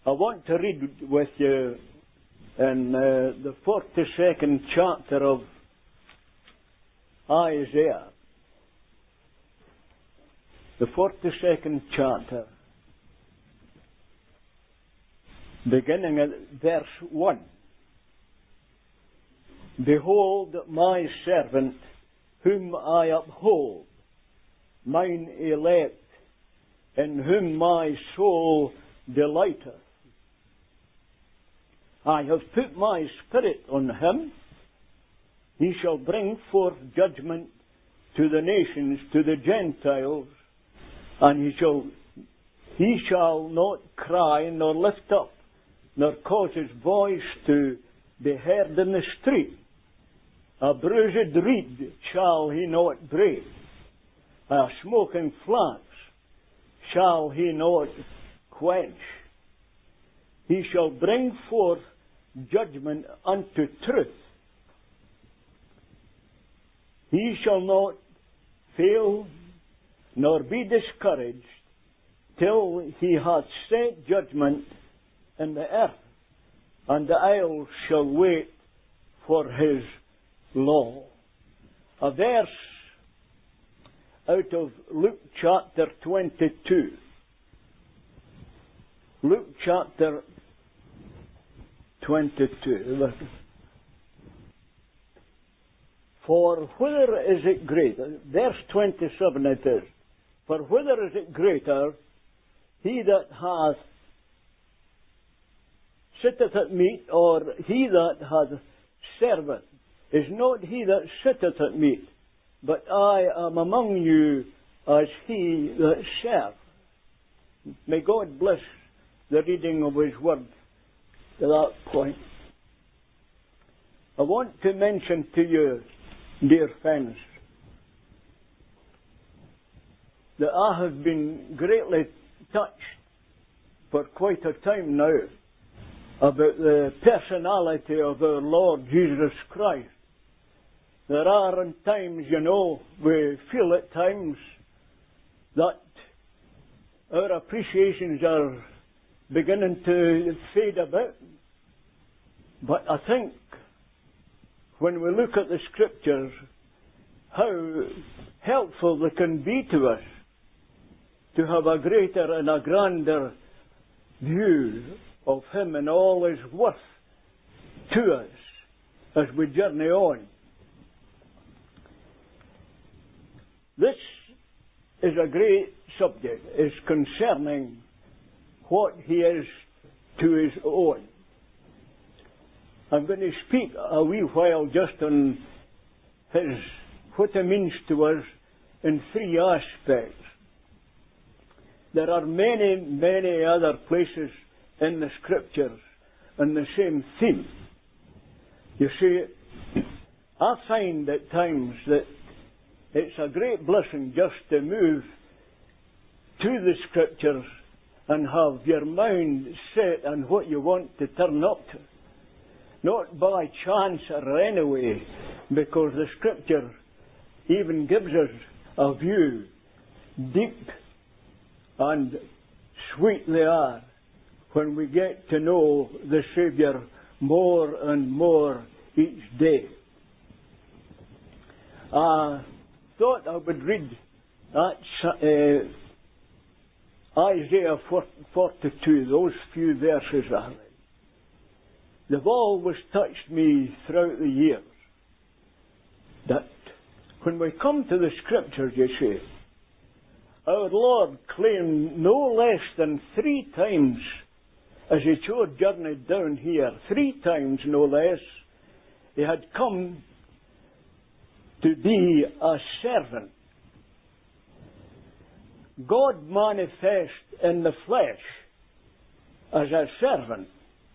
I want to read with you in the 42nd chapter of Isaiah. The 42nd chapter, beginning at verse 1. Behold my servant, whom I uphold, mine elect, in whom my soul delighteth. I have put my spirit on him. He shall bring forth judgment to the nations, to the Gentiles, and he shall not cry, nor lift up, nor cause his voice to be heard in the street. A bruised reed shall he not break, a smoking flax shall he not quench. He shall bring forth judgment unto truth. He shall not fail nor be discouraged till he hath set judgment in the earth, and the isles shall wait for his law. A verse out of Luke chapter 22. Luke chapter 22. For whether is it greater, verse 27 it is, for whether is it greater, he that hath sitteth at meat, or he that hath serveth? Is not he that sitteth at meat, but I am among you as he that serveth. May God bless the reading of his word to that point. I want to mention to you, dear friends, that I have been greatly touched for quite a time now about the personality of our Lord Jesus Christ. There are in times, we feel at times that our appreciations are beginning to fade a bit. But I think when we look at the Scriptures, how helpful they can be to us to have a greater and a grander view of Him and all His worth to us as we journey on. This is a great subject. It's concerning what He is to His own. I'm going to speak a wee while just on what He means to us in three aspects. There are many, many other places in the Scriptures on the same theme. You see, I find at times that it's a great blessing just to move to the Scriptures and have your mind set on what you want to turn up to. Not by chance or anyway, because the Scripture even gives us a view, deep and sweet they are, when we get to know the Saviour more and more each day. I thought I would read Isaiah 42, those few verses I read. They've always touched me throughout the years. That when we come to the Scriptures, you see, our Lord claimed no less than 3 times as He journeyed down here, 3 times no less, He had come to be a servant. God manifest in the flesh as a servant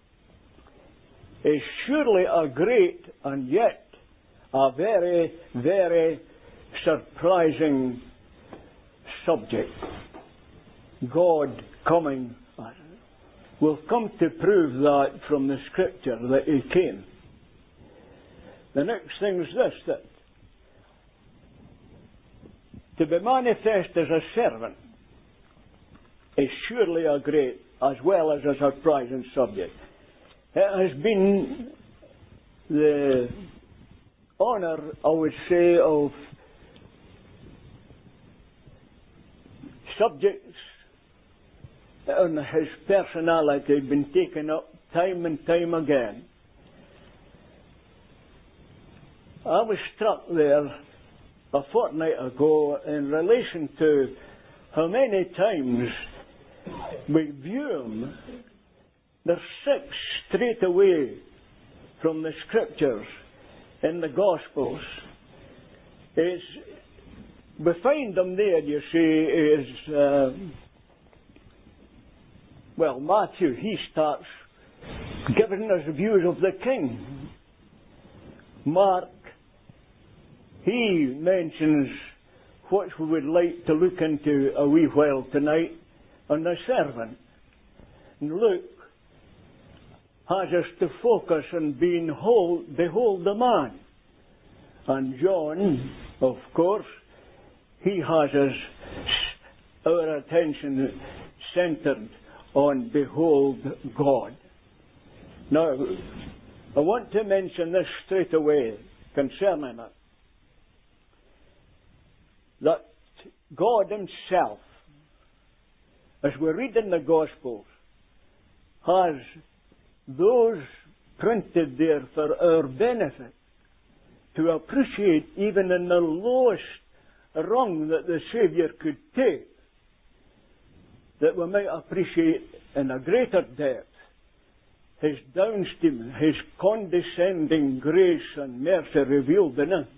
is surely a great and yet a very, very surprising subject. God coming. We'll come to prove that from the Scripture that He came. The next thing is this, that to be manifest as a servant, is surely a great as well as a surprising subject. It has been the honour, I would say, of subjects and his personality been taken up time and time again. I was struck there a fortnight ago in relation to how many times we view him. There's 6 straight away from the Scriptures in the Gospels. We find them there, you see, Matthew, he starts giving us views of the King. Mark, he mentions what we would like to look into a wee while tonight on the servant. And Luke has us to focus on behold the man. And John, of course, he has our attention centered on behold God. Now, I want to mention this straight away concerning it. That God Himself, as we read in the Gospels, has those printed there for our benefit, to appreciate even in the lowest rung that the Saviour could take, that we might appreciate in a greater depth His downstream, His condescending grace and mercy revealed in Him.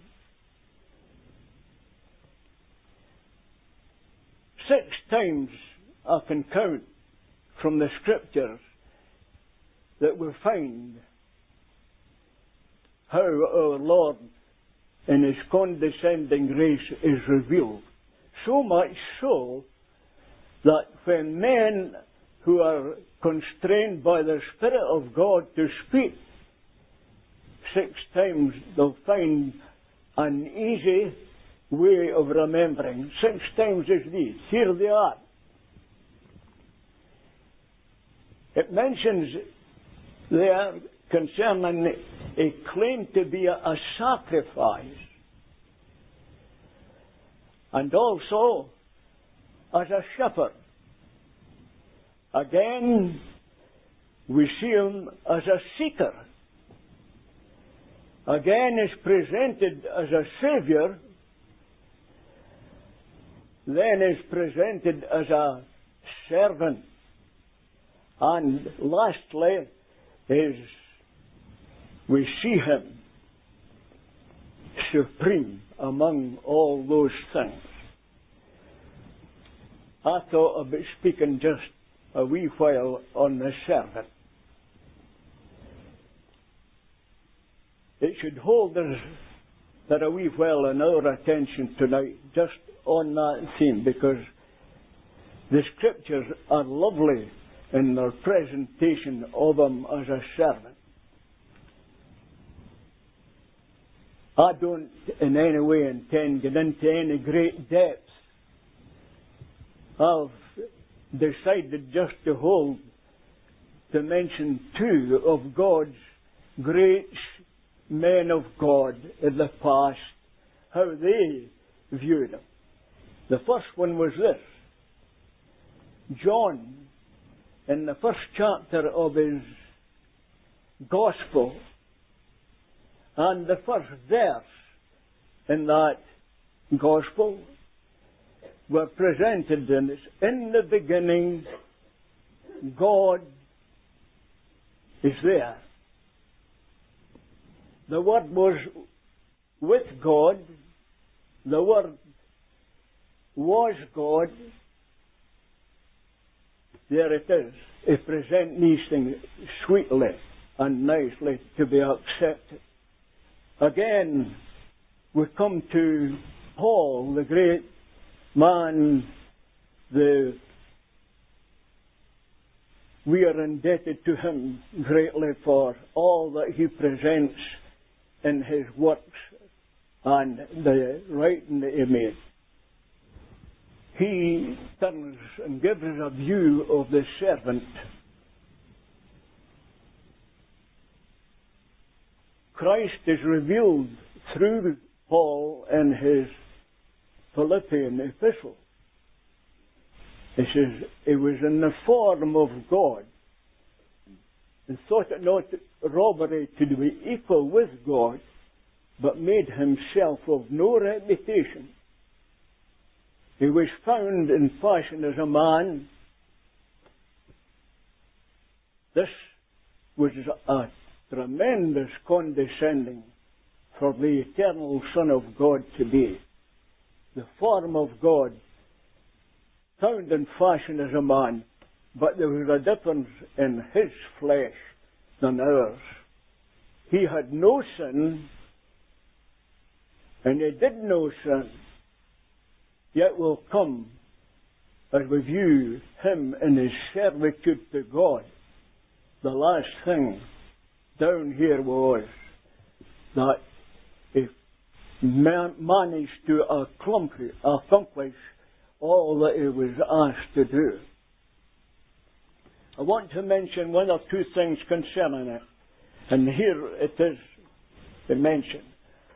6 times I can count from the Scriptures that we find how our Lord in His condescending grace is revealed. So much so that when men who are constrained by the Spirit of God to speak, 6 times they'll find an easy way of remembering. 6 times is these. Here they are. It mentions there concerning a claim to be a sacrifice, and also as a shepherd. Again, we see Him as a seeker. Again, is presented as a Saviour. Then is presented as a servant. And lastly, we see Him supreme among all those things. I thought about speaking just a wee while on the servant. It should hold us that a wee while in our attention tonight just on that theme, because the Scriptures are lovely in their presentation of Him as a servant. I don't in any way intend to get into any great depth. I've decided just to mention 2 of God's great men of God in the past, how they viewed Him. The first one was this. John, in the first chapter of his Gospel, and the first verse in that Gospel were presented in this. In the beginning, God is there. The Word was with God. The Word was God. There it is. They present these things sweetly and nicely to be accepted. Again, we come to Paul, the great man. We are indebted to him greatly for all that he presents in his works and the writing that he made. he turns and gives us a view of the servant. Christ is revealed through Paul in his Philippian epistle. He says, he was in the form of God, and thought it not robbery to be equal with God, but made himself of no reputation. He was found in fashion as a man. This was a tremendous condescending for the eternal Son of God to be. The form of God, found in fashion as a man, but there was a difference in his flesh than ours. He had no sin, and he did no sin, yet will come as we view him in his servitude to God. The last thing down here was that he managed to accomplish all that he was asked to do. I want to mention one or two things concerning it, and here it is mentioned.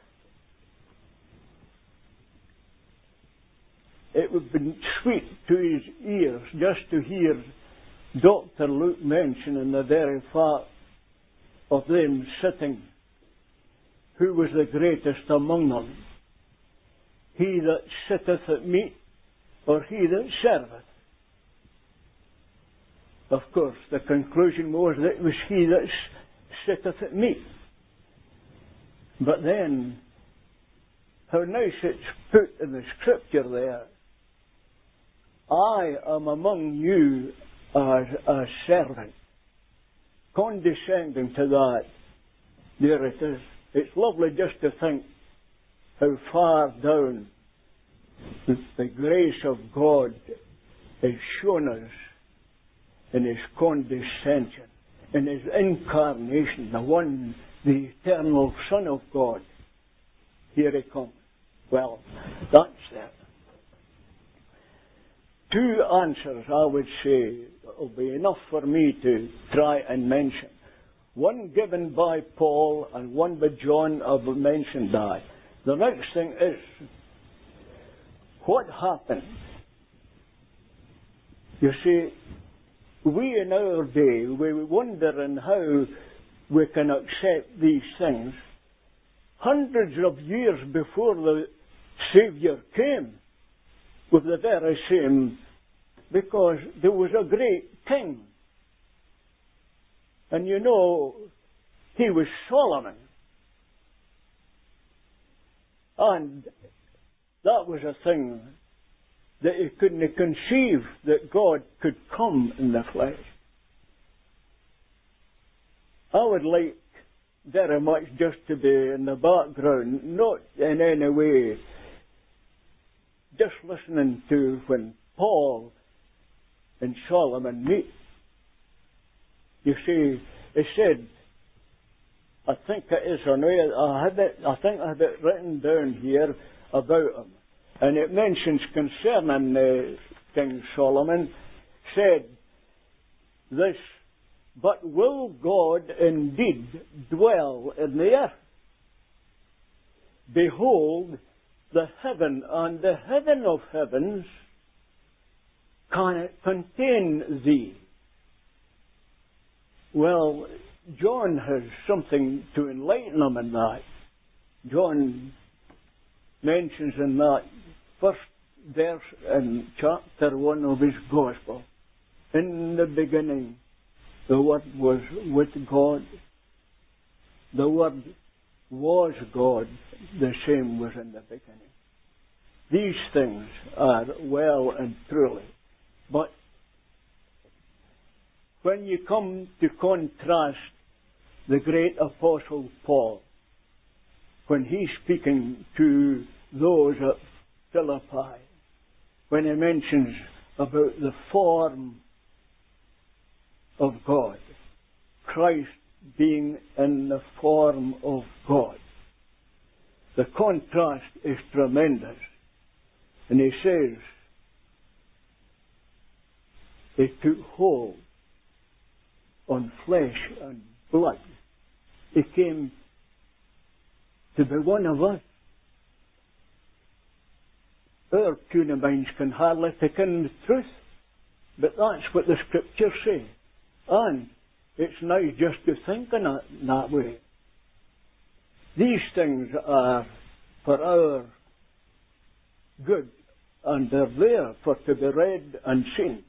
It would be sweet to his ears just to hear Dr. Luke mention in the very fact of them sitting, who was the greatest among them? He that sitteth at meat, or he that serveth? Of course, the conclusion was that it was he that sitteth at meat. But then, how nice it's put in the scripture there. I am among you as a servant. Condescending to that. There it is. It's lovely just to think how far down the grace of God is shown us in his condescension, in his incarnation, the eternal Son of God. Here he comes. Well, that's it. Two answers, I would say, will be enough for me to try and mention. One given by Paul and one by John. I've mentioned that. The next thing is, what happened? You see, we in our day, we wonder in how we can accept these things. Hundreds of years before the Saviour came, with the very same, because there was a great king. And you know, he was Solomon. And that was a thing that he couldn't conceive, that God could come in the flesh. I would like very much just to be in the background, not in any way just listening to when Paul and Solomon meet. You see, he said, I think it is, I think I have it written down here about him. And it mentions concerning King Solomon, said this, but will God indeed dwell in the earth? Behold, the heaven and the heaven of heavens can it contain thee? Well, John has something to enlighten him in that. John mentions in that first verse in chapter 1 of his Gospel, in the beginning the Word was with God, the Word was God, the same was in the beginning. These things are well and truly. But when you come to contrast the great Apostle Paul, when he's speaking to those at Philippi, when he mentions about the form of God, Christ being in the form of God, the contrast is tremendous. And he says, He took hold on flesh and blood. He came to be one of us. Our puny minds can hardly take in the truth, but that's what the Scriptures say. And it's nice just to think in that way. These things are for our good, and they're there for to be read and seen.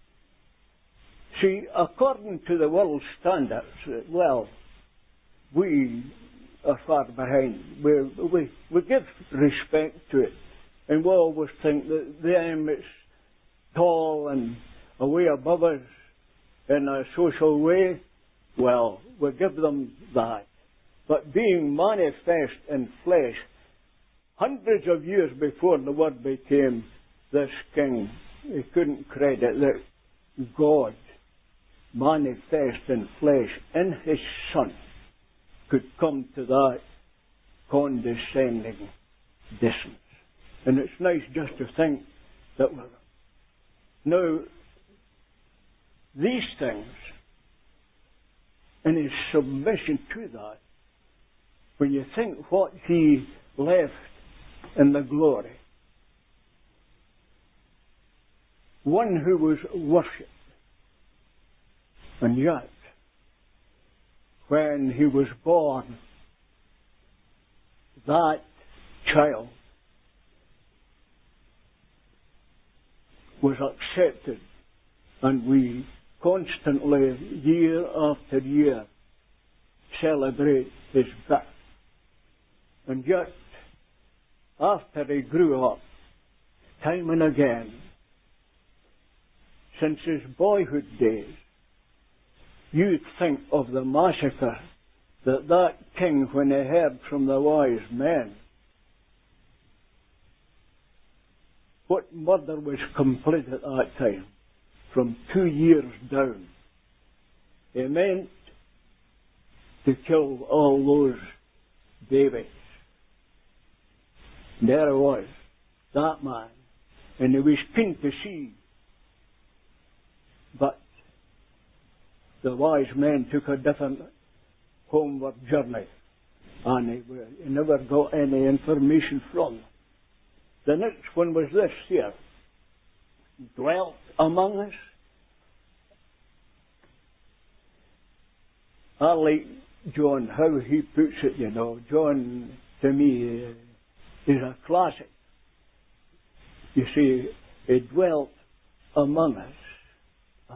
See, according to the world's standards, well, we are far behind. We give respect to it, and we always think that them is tall and away above us in a social way. Well, we give them that. But being manifest in flesh, hundreds of years before the Word became this king, he couldn't credit that God, manifest in flesh in His Son, could come to that condescending distance. And it's nice just to think that now these things, in His submission to that, when you think what He left in the glory, one who was worshipped, and yet when He was born, that child was accepted, and we constantly, year after year, celebrate His birth. And yet, after He grew up, time and again, since His boyhood days, you'd think of the massacre that king, when he heard from the wise men, what murder was complete at that time, from 2 years down. He meant to kill all those babies. There he was, that man, and he was keen to see. But the wise men took a different homeward journey, and he never got any information from them. The next one was this here: dwelt among us. I like John, how he puts it, you know. John, to me, is a classic. You see, he dwelt among us,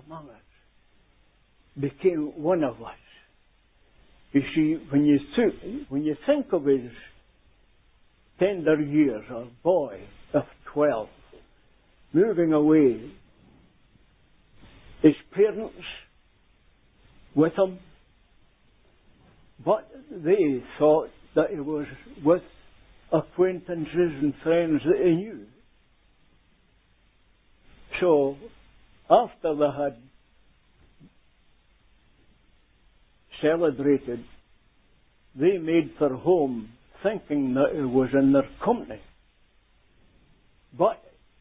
became one of us. You see, when you think of his tender years, a boy of 12, moving away, his parents with him, but they thought that he was with acquaintances and friends that he knew. So, after they had celebrated, they made for home thinking that he was in their company. But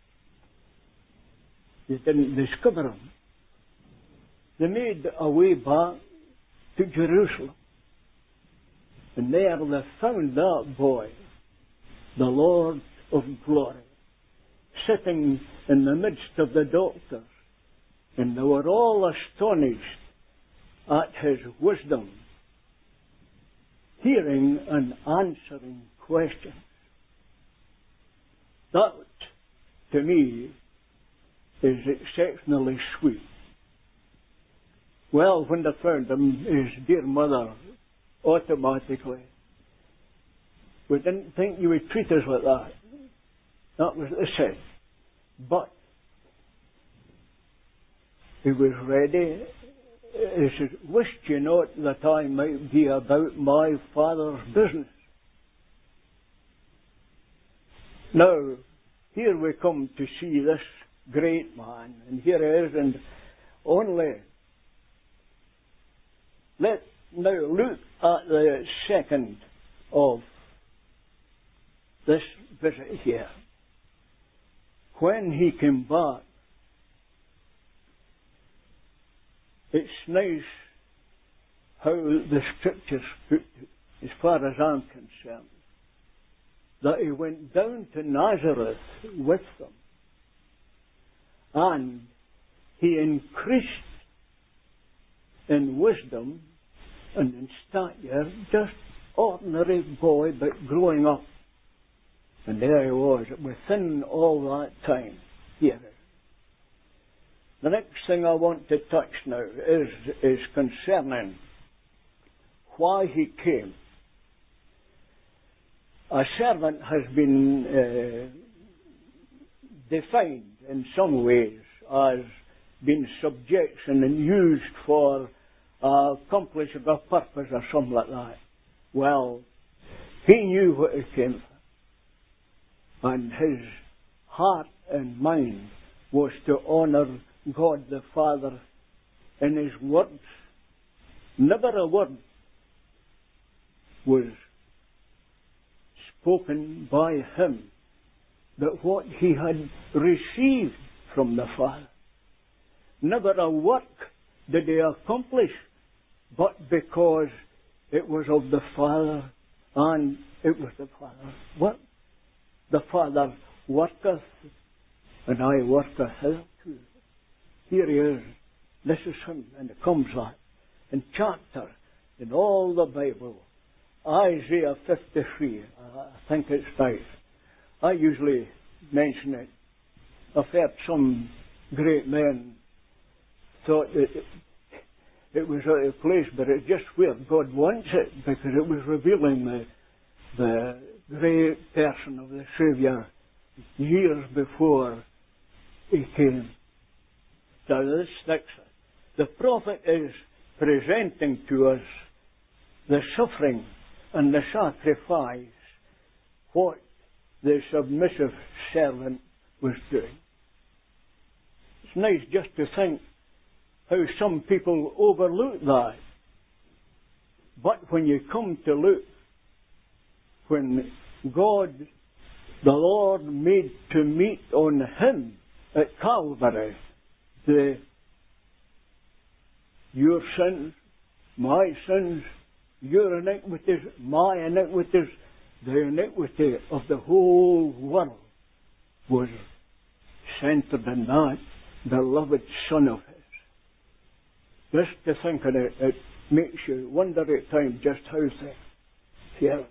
they didn't discover him. They made a way back to Jerusalem. And there they found that boy, the Lord of glory, sitting in the midst of the doctors. And they were all astonished at his wisdom, hearing and answering questions. That, to me, is exceptionally sweet. Well, when they found him, his dear mother automatically, we didn't think you would treat us like that. That was what they said. But he was ready. He said, "Wished you not that I might be about my Father's business." Now, here we come to see this great man, and here he is, and only let's now look at the second of this visit here. When he came back, It's nice how the Scriptures put it, as far as I'm concerned, that he went down to Nazareth with them, and he increased in wisdom and in stature, just ordinary boy, but growing up. And there he was, within all that time. Here. The next thing I want to touch now is concerning why he came. A servant has been defined in some ways as being subjection and used for accomplishing a purpose or something like that. Well, he knew what he came for. And his heart and mind was to honour God the Father in his words. Never a word was spoken by him but what he had received from the Father. Never a work did he accomplish but because it was of the Father, and it was the Father. What? The Father worketh, and I worketh hitherto. Here he is. This is him, and it comes that in chapter, in all the Bible, Isaiah 53, I think it's right. I usually mention it. I've heard some great men thought that it was out of place, but it's just where God wants it, because it was revealing the great person of the Saviour years before he came. Now this next, the prophet is presenting to us the suffering and the sacrifice, what the submissive servant was doing. It's nice just to think how some people overlook that. But when you come to look, when God, the Lord, made to meet on him at Calvary your sins, my sins, your iniquities, my iniquities, the iniquity of the whole world was centered in that beloved Son of his. Just to think of it, it makes you wonder at times just how things feel.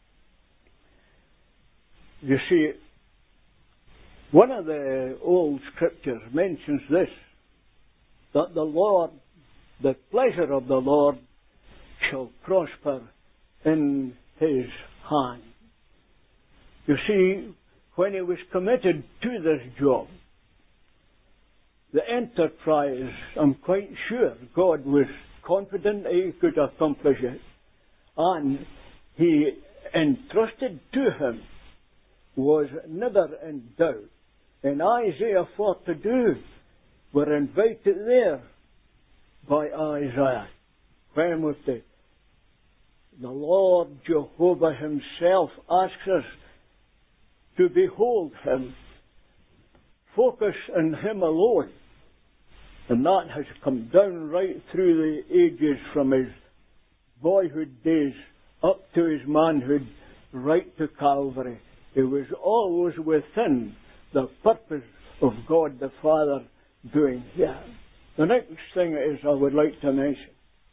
You see, one of the old scriptures mentions this, that the Lord, the pleasure of the Lord shall prosper in his hand. You see, when he was committed to this job, the enterprise, I'm quite sure God was confident he could accomplish it, and he entrusted to him was never in doubt. In Isaiah 42, we're invited there by Isaiah, when with the Lord Jehovah himself asks us to behold him, focus on him alone. And that has come down right through the ages, from his boyhood days up to his manhood, right to Calvary. It was always within the purpose of God the Father doing here. The next thing is I would like to mention,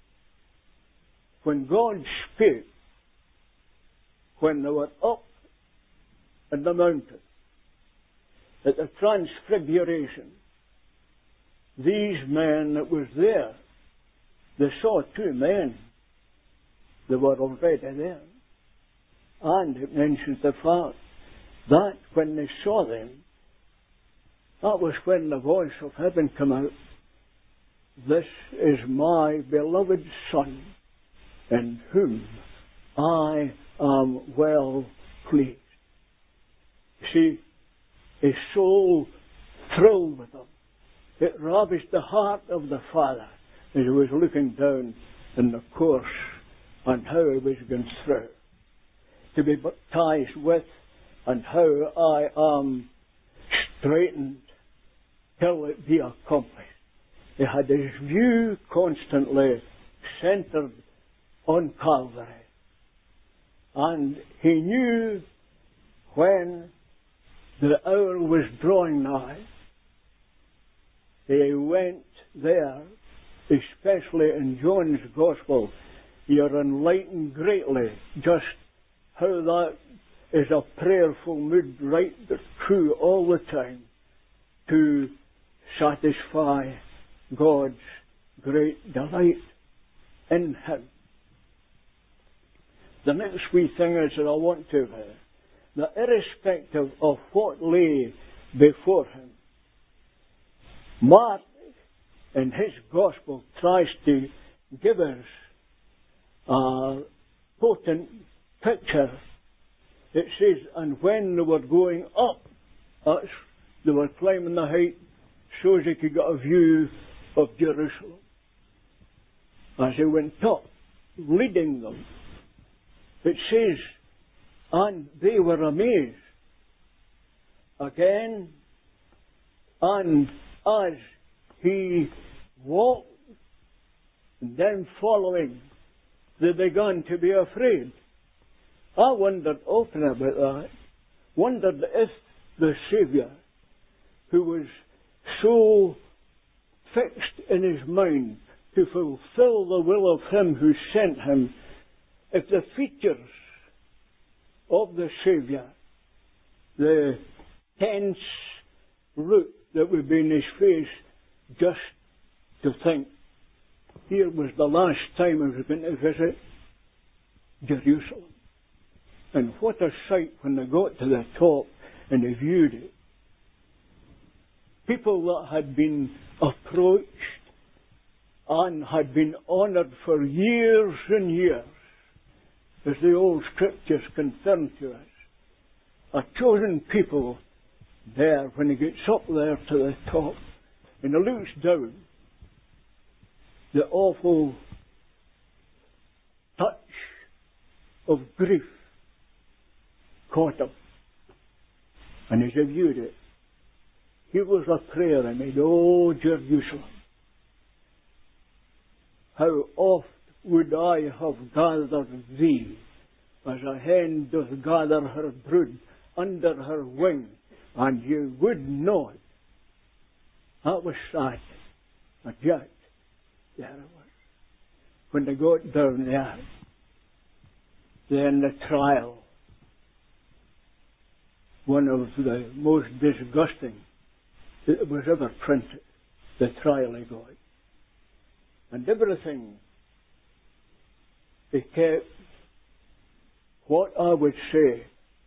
when God spake, when they were up in the mountain, at the Transfiguration, these men that was there, they saw two men. They were already there. And it mentions the fact that when they saw them, that was when the voice of heaven came out. This is my beloved Son, in whom I am well pleased. See, his soul thrilled with them. It ravished the heart of the Father as he was looking down in the course and how he was going through. To be baptized with, and how I am straightened till it be accomplished. He had his view constantly centered on Calvary. And he knew when the hour was drawing nigh, he went there, especially in John's Gospel. You're enlightened greatly just how that is a prayerful mood right through all the time to satisfy God's great delight in Him. The next wee thing is that I want to that irrespective of what lay before him, Mark in his Gospel tries to give us a potent picture. It says, and when they were going up, they were climbing the height so they could get a view of Jerusalem. As they went up, leading them, it says, and they were amazed. Again, and as he walked, and then following, they began to be afraid. I wondered often about that. Wondered if the Saviour, who was so fixed in his mind to fulfill the will of him who sent him, if the features of the Saviour, the tense look that would be in his face, just to think, here was the last time I was going to visit Jerusalem. And what a sight when they got to the top and they viewed it. People that had been approached and had been honoured for years and years, as the old scriptures confirm to us. A chosen people there, when he gets up there to the top and he looks down, the awful touch of grief caught him. And as he viewed it, here was a prayer I made, "O Jerusalem, how oft would I have gathered thee, as a hen doth gather her brood under her wing, and you would not." That was sad. But yet, there it was. When they got down there, then the trial, one of the most disgusting that was ever printed, the trial he got. And everything, he kept, what I would say,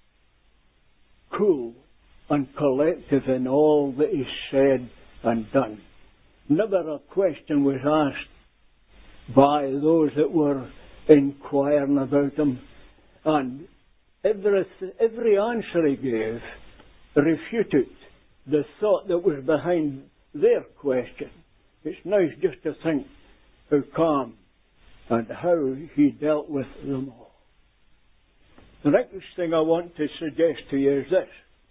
cool and collective in all that he said and done. Never a question was asked by those that were inquiring about him. And every answer he gave refuted the thought that was behind their question. It's nice just to think how calm and how he dealt with them all. The next thing I want to suggest to you is this.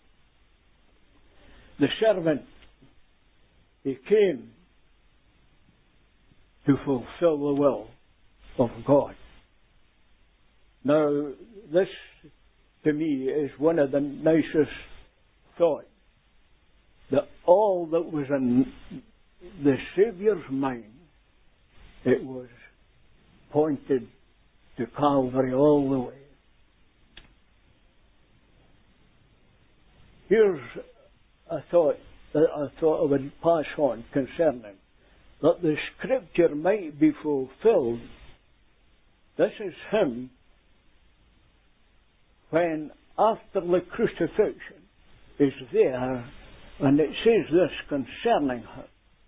The servant, he came to fulfill the will of God. Now, this to me is one of the nicest thoughts, that all that was in the Saviour's mind, it was pointed to Calvary all the way. Here's a thought that I thought I would pass on concerning that the Scripture might be fulfilled. This is him when after the crucifixion is there, and it says this concerning him.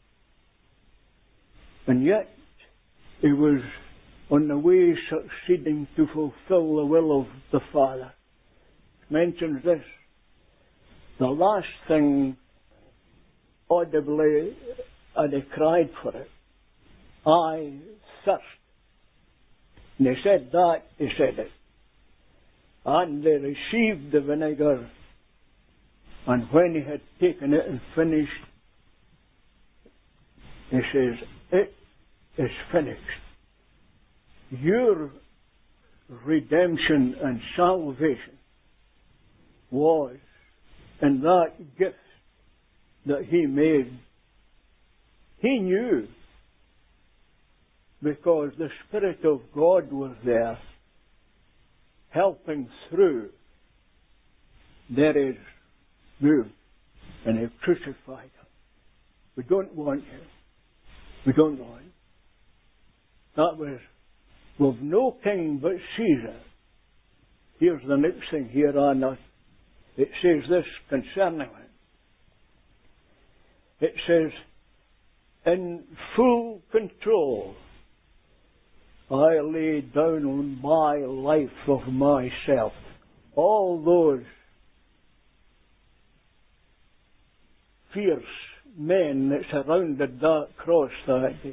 And yet he was on the way succeeding to fulfill the will of the Father. It mentions this. The last thing audibly, and he cried for it, "I thirst." And he said that, he said it. And they received the vinegar, and when he had taken it and finished, He says, it is finished. Your redemption and salvation was in that gift that He made. He knew, because the Spirit of God was there, helping through. There is move, and He crucified Him. We don't want Him. We don't want Him. That was, we've no king but Caesar. Here's the next thing here on us. It says this concerning Him. It says, in full control, I lay down on my life of myself. All those fierce men that surrounded that cross that day,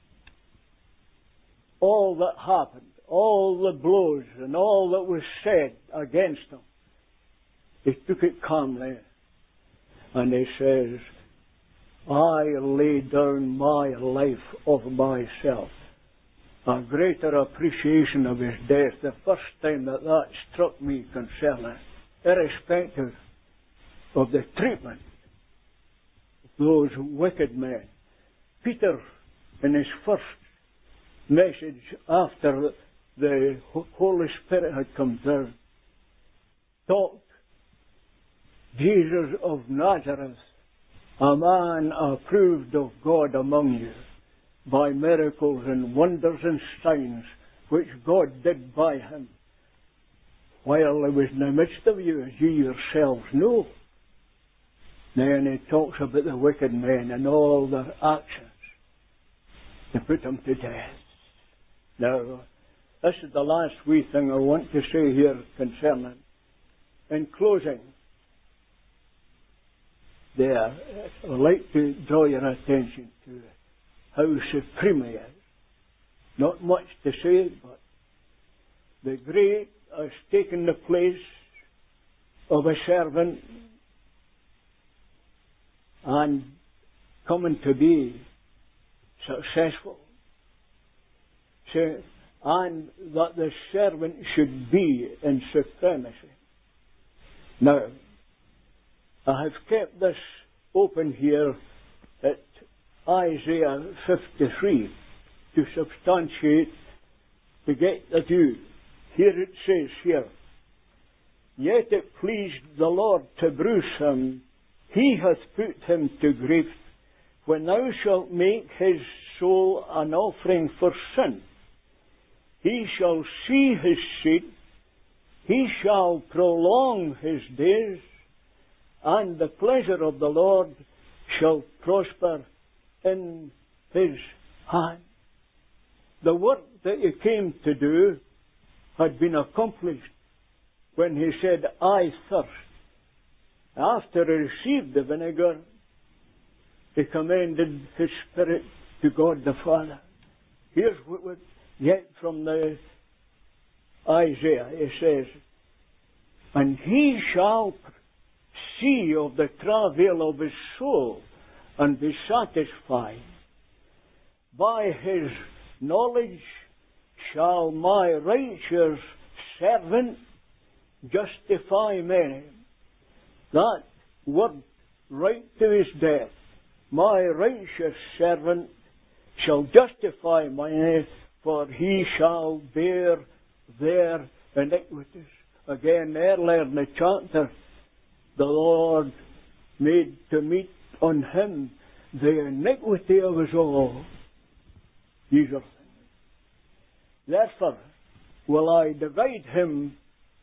all that happened, all the blows and all that was said against Him, He took it calmly, and He says, I lay down my life of myself. A greater appreciation of His death, the first time that struck me concerning, irrespective of the treatment of those wicked men. Peter, in his first message after the Holy Spirit had come down, talked Jesus of Nazareth, a man approved of God among you, by miracles and wonders and signs which God did by Him, while He was in the midst of you, as ye yourselves know. Then He talks about the wicked men and all their actions to put them to death. Now, this is the last wee thing I want to say here concerning. In closing, there, I'd like to draw your attention to how supreme He is. Not much to say, but the great has taken the place of a servant and coming to be successful. And that the servant should be in supremacy. Now, I have kept this open here at Isaiah 53 to substantiate, to get the view. Here it says here, yet it pleased the Lord to bruise him. He hath put him to grief. When thou shalt make his soul an offering for sin, he shall see his seed, he shall prolong his days, and the pleasure of the Lord shall prosper in his hand. The work that he came to do had been accomplished when he said, I thirst. After he received the vinegar, he commended his spirit to God the Father. Here's what we get from the Isaiah. It says, and he shall see of the travail of his soul and be satisfied. By his knowledge shall my righteous servant justify many. That word right to his death. My righteous servant shall justify many, for he shall bear their iniquities. Again, earlier in the chapter, the Lord made to meet on him the iniquity of us all. These are things. Therefore will I divide him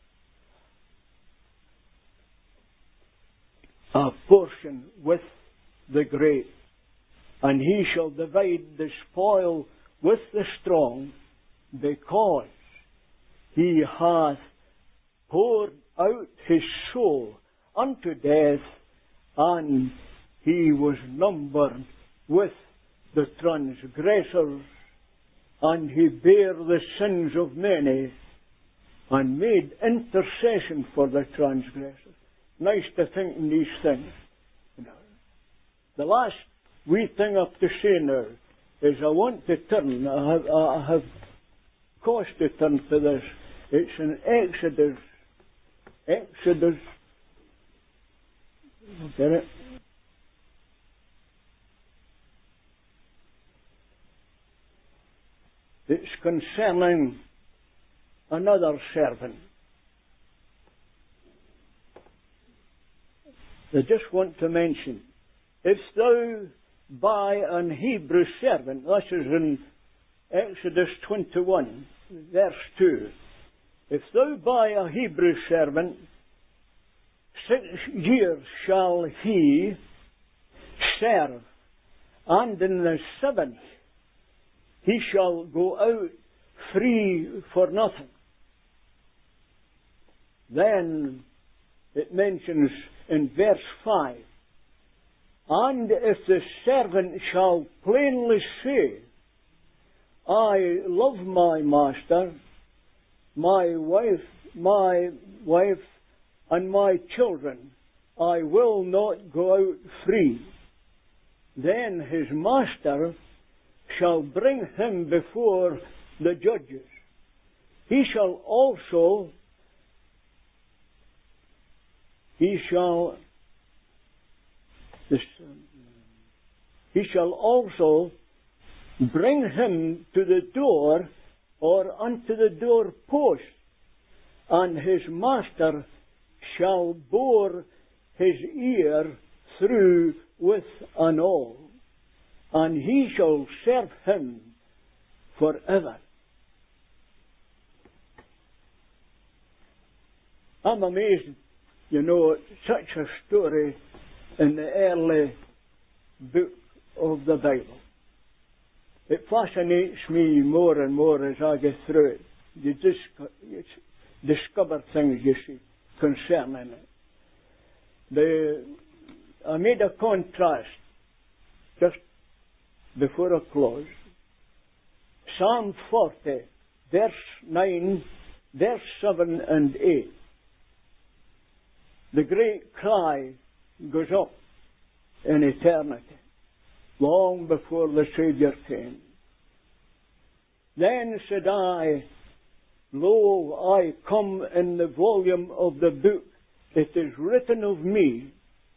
a portion with the great, and he shall divide the spoil with the strong, because he hath poured out his soul unto death, and he was numbered with the transgressors, and he bare the sins of many, and made intercession for the transgressors. Nice to think in these things. The last wee thing up to say now is I want to turn. I have cause to turn to this. It's in Exodus. Exodus. Get it? It's concerning another servant. I just want to mention, if thou buy an Hebrew servant, this is in Exodus 21, verse 2. If thou buy a Hebrew servant, 6 years shall he serve, and in the 7th he shall go out free for nothing. Then it mentions in verse 5, and if the servant shall plainly say, I love my master, my wife, and my children, I will not go out free, then his master shall bring him before the judges. He shall also bring him to the door or unto the doorpost, and his master shall bore his ear through with an awl, and he shall serve him forever. I'm amazed, such a story in the early book of the Bible. It fascinates me more and more as I get through it. You discover things, you see, concerning it. I made a contrast just before I close. Psalm 40, verse 9, verse 7 and 8. The great cry goes up in eternity, long before the Saviour came. Then said I, Lo, I come in the volume of the book. It is written of me,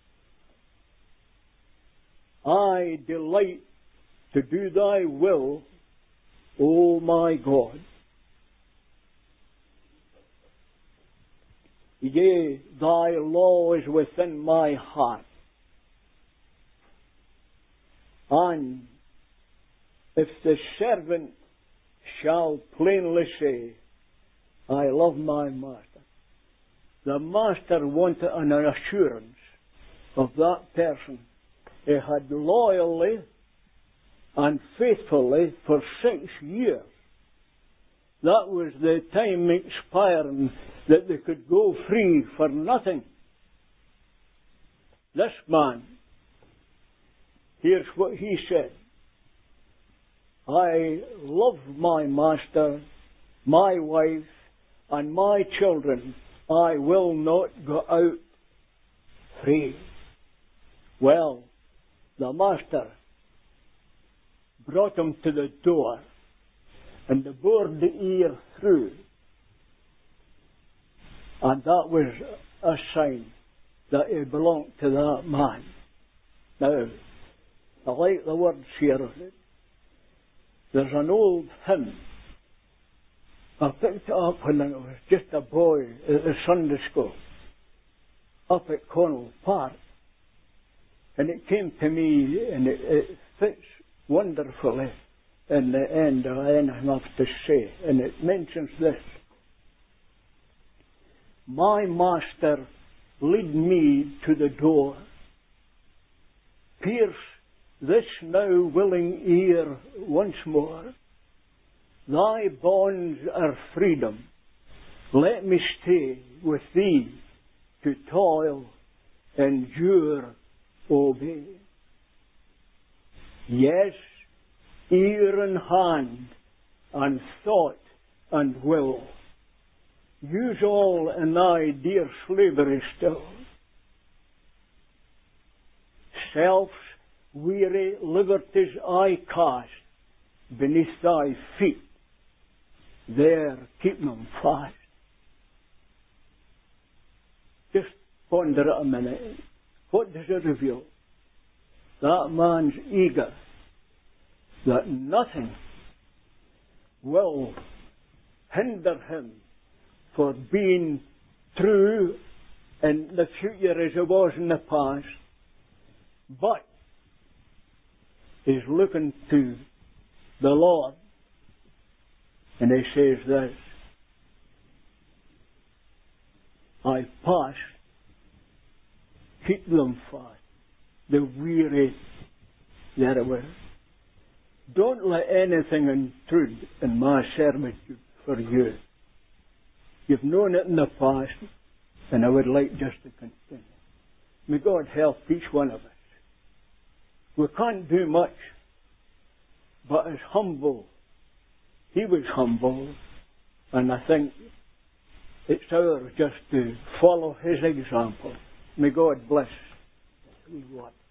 I delight to do thy will, O my God. Yea, thy law is within my heart. And if the servant shall plainly say, I love my master, the master wanted an assurance of that person. He had loyally and faithfully for 6 years. That was the time expiring that they could go free for nothing. This man, here's what he said. I love my master, my wife, and my children. I will not go out free. Well, the master brought him to the door and they bored the ear through. And that was a sign that he belonged to that man. Now, I like the words here. There's an old hymn. I picked it up when I was just a boy at the Sunday school up at Connell Park. And it came to me, and it fits wonderfully in the end of anything I have to say. And it mentions this. My master, lead me to the door. Pierce this now willing ear once more. Thy bonds are freedom. Let me stay with thee to toil, endure, obey. Yes, ear and hand, and thought and will. Use all in thy dear slavery still. Self's weary liberties I cast beneath thy feet. There, keep them fast. Just ponder it a minute. What does it reveal? That man's eager that nothing will hinder him for being true in the future as it was in the past, but he's looking to the Lord, and he says this: I pass, keep them fast, the weary thereof. Don't let anything intrude in my servitude for you. You've known it in the past, and I would like just to continue. May God help each one of us. We can't do much, but as humble, he was humble, and I think it's ours just to follow his example. May God bless everyone.